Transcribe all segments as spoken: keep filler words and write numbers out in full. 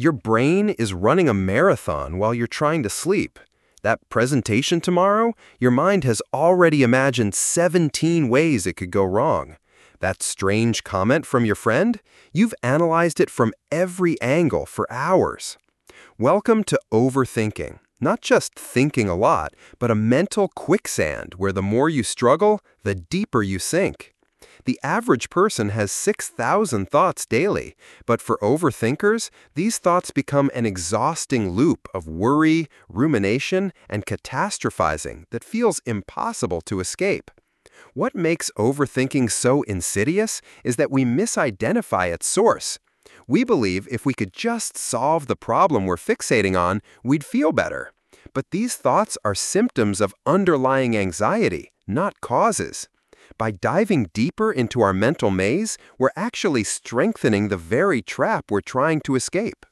Your brain is running a marathon while you're trying to sleep. That presentation tomorrow, your mind has already imagined seventeen ways it could go wrong. That strange comment from your friend, you've analyzed it from every angle for hours. Welcome to overthinking. Not just thinking a lot, but a mental quicksand where the more you struggle, the deeper you sink. The average person has six thousand thoughts daily, but for overthinkers, these thoughts become an exhausting loop of worry, rumination, and catastrophizing that feels impossible to escape. What makes overthinking so insidious is that we misidentify its source. We believe if we could just solve the problem we're fixating on, we'd feel better. But these thoughts are symptoms of underlying anxiety, not causes. By diving deeper into our mental maze, we're actually strengthening the very trap we're trying to escape.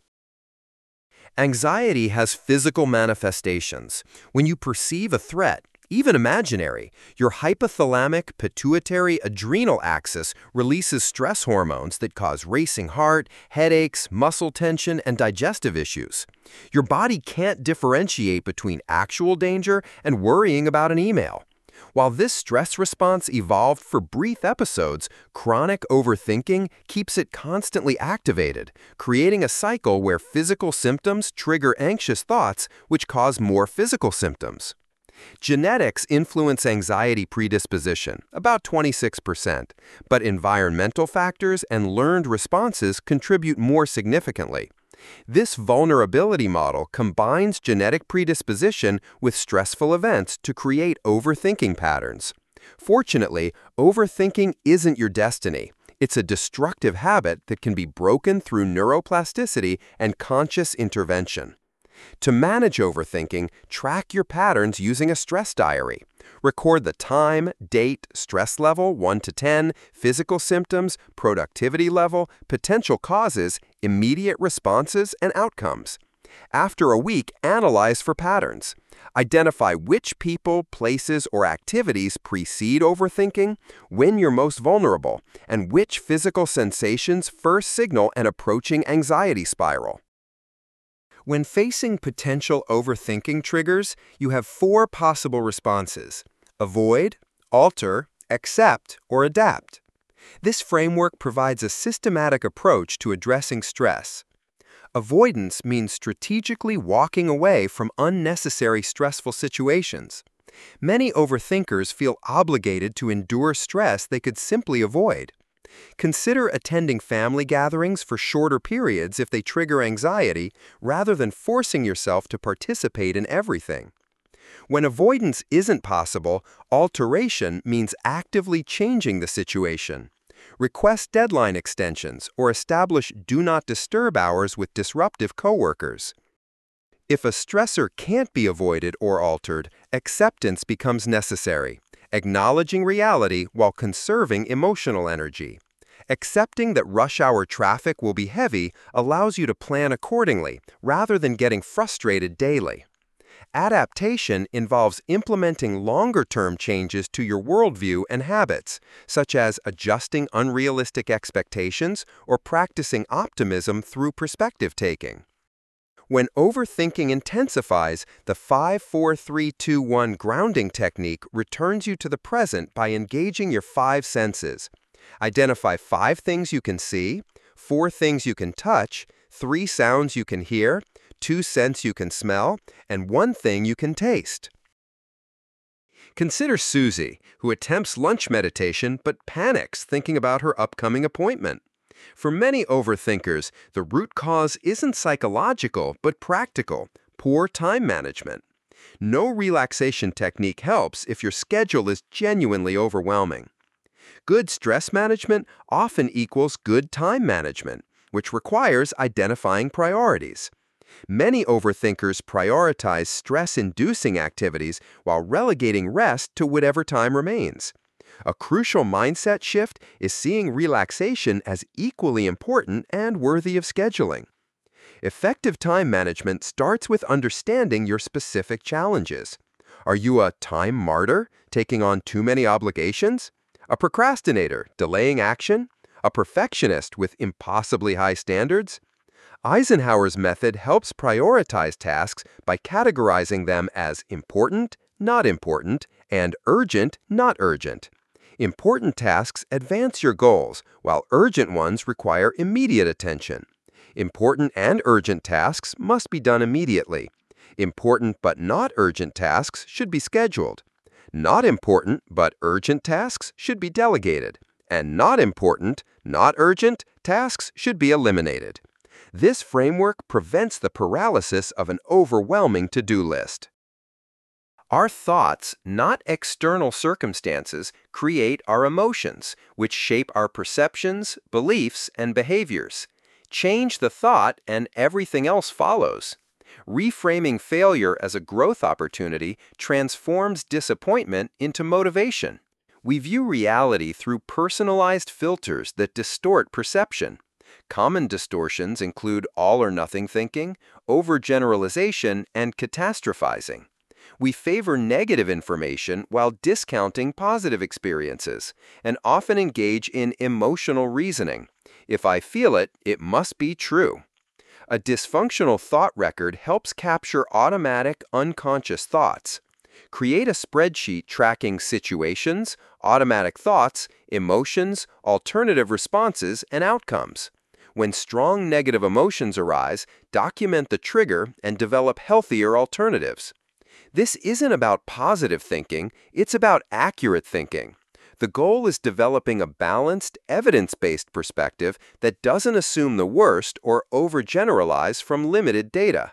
Anxiety has physical manifestations. When you perceive a threat, even imaginary, your hypothalamic pituitary adrenal axis releases stress hormones that cause racing heart, headaches, muscle tension, and digestive issues. Your body can't differentiate between actual danger and worrying about an email. While this stress response evolved for brief episodes, chronic overthinking keeps it constantly activated, creating a cycle where physical symptoms trigger anxious thoughts, which cause more physical symptoms. Genetics influence anxiety predisposition, about twenty-six percent, but environmental factors and learned responses contribute more significantly. This vulnerability model combines genetic predisposition with stressful events to create overthinking patterns. Fortunately, overthinking isn't your destiny. It's a destructive habit that can be broken through neuroplasticity and conscious intervention. To manage overthinking, track your patterns using a stress diary. Record the time, date, stress level one to ten, physical symptoms, productivity level, potential causes, immediate responses, and outcomes. After a week, analyze for patterns. Identify which people, places, or activities precede overthinking, when you're most vulnerable, and which physical sensations first signal an approaching anxiety spiral. When facing potential overthinking triggers, you have four possible responses: avoid, alter, accept, or adapt. This framework provides a systematic approach to addressing stress. Avoidance means strategically walking away from unnecessary stressful situations. Many overthinkers feel obligated to endure stress they could simply avoid. Consider attending family gatherings for shorter periods if they trigger anxiety, rather than forcing yourself to participate in everything. When avoidance isn't possible, alteration means actively changing the situation. Request deadline extensions or establish do not disturb hours with disruptive coworkers. If a stressor can't be avoided or altered, acceptance becomes necessary, acknowledging reality while conserving emotional energy. Accepting that rush hour traffic will be heavy allows you to plan accordingly, rather than getting frustrated daily. Adaptation involves implementing longer-term changes to your worldview and habits, such as adjusting unrealistic expectations or practicing optimism through perspective taking. When overthinking intensifies, the five four three two one grounding technique returns you to the present by engaging your five senses. Identify five things you can see, four things you can touch, three sounds you can hear, two scents you can smell, and one thing you can taste. Consider Susie, who attempts lunch meditation but panics thinking about her upcoming appointment. For many overthinkers, the root cause isn't psychological but practical: poor time management. No relaxation technique helps if your schedule is genuinely overwhelming. Good stress management often equals good time management, which requires identifying priorities. Many overthinkers prioritize stress-inducing activities while relegating rest to whatever time remains. A crucial mindset shift is seeing relaxation as equally important and worthy of scheduling. Effective time management starts with understanding your specific challenges. Are you a time martyr, taking on too many obligations? A procrastinator, delaying action? A perfectionist with impossibly high standards? Eisenhower's method helps prioritize tasks by categorizing them as important, not important, and urgent, not urgent. Important tasks advance your goals, while urgent ones require immediate attention. Important and urgent tasks must be done immediately. Important but not urgent tasks should be scheduled. Not important but urgent tasks should be delegated. And not important, not urgent tasks should be eliminated. This framework prevents the paralysis of an overwhelming to-do list. Our thoughts, not external circumstances, create our emotions, which shape our perceptions, beliefs, and behaviors. Change the thought and everything else follows. Reframing failure as a growth opportunity transforms disappointment into motivation. We view reality through personalized filters that distort perception. Common distortions include all-or-nothing thinking, overgeneralization, and catastrophizing. We favor negative information while discounting positive experiences, and often engage in emotional reasoning. If I feel it, it must be true. A dysfunctional thought record helps capture automatic, unconscious thoughts. Create a spreadsheet tracking situations, automatic thoughts, emotions, alternative responses, and outcomes. When strong negative emotions arise, document the trigger and develop healthier alternatives. This isn't about positive thinking, it's about accurate thinking. The goal is developing a balanced, evidence-based perspective that doesn't assume the worst or overgeneralize from limited data.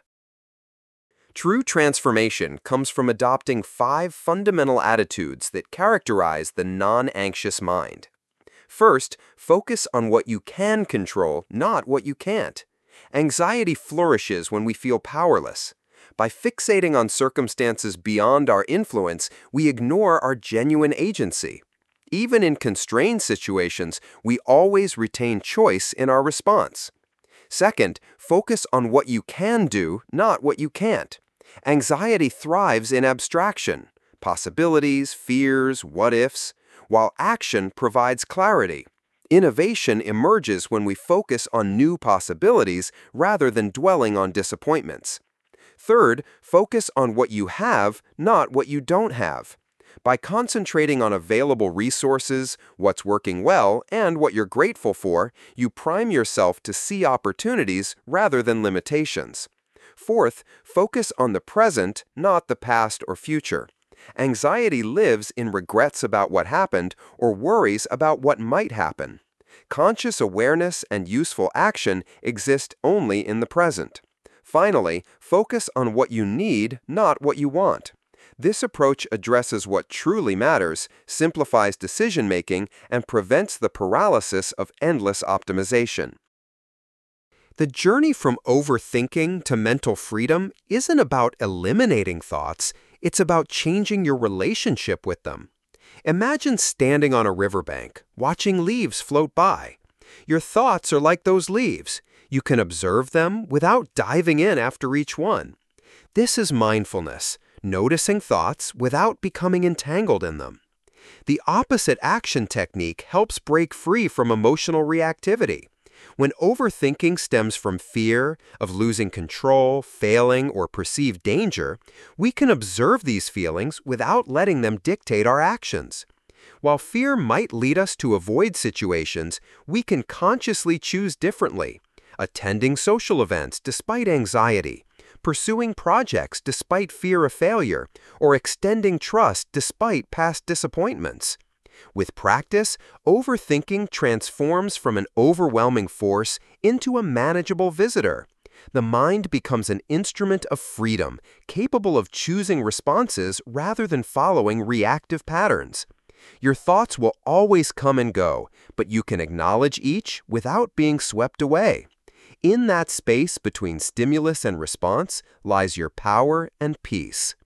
True transformation comes from adopting five fundamental attitudes that characterize the non-anxious mind. First, focus on what you can control, not what you can't. Anxiety flourishes when we feel powerless. By fixating on circumstances beyond our influence, we ignore our genuine agency. Even in constrained situations, we always retain choice in our response. Second, focus on what you can do, not what you can't. Anxiety thrives in abstraction, possibilities, fears, what-ifs, while action provides clarity. Innovation emerges when we focus on new possibilities rather than dwelling on disappointments. Third, focus on what you have, not what you don't have. By concentrating on available resources, what's working well, and what you're grateful for, you prime yourself to see opportunities rather than limitations. Fourth, focus on the present, not the past or future. Anxiety lives in regrets about what happened or worries about what might happen. Conscious awareness and useful action exist only in the present. Finally, focus on what you need, not what you want. This approach addresses what truly matters, simplifies decision-making, and prevents the paralysis of endless optimization. The journey from overthinking to mental freedom isn't about eliminating thoughts, it's about changing your relationship with them. Imagine standing on a riverbank, watching leaves float by. Your thoughts are like those leaves. You can observe them without diving in after each one. This is mindfulness, noticing thoughts without becoming entangled in them. The opposite action technique helps break free from emotional reactivity. When overthinking stems from fear of losing control, failing, or perceived danger, we can observe these feelings without letting them dictate our actions. While fear might lead us to avoid situations, we can consciously choose differently, attending social events despite anxiety, pursuing projects despite fear of failure, or extending trust despite past disappointments. With practice, overthinking transforms from an overwhelming force into a manageable visitor. The mind becomes an instrument of freedom, capable of choosing responses rather than following reactive patterns. Your thoughts will always come and go, but you can acknowledge each without being swept away. In that space between stimulus and response lies your power and peace.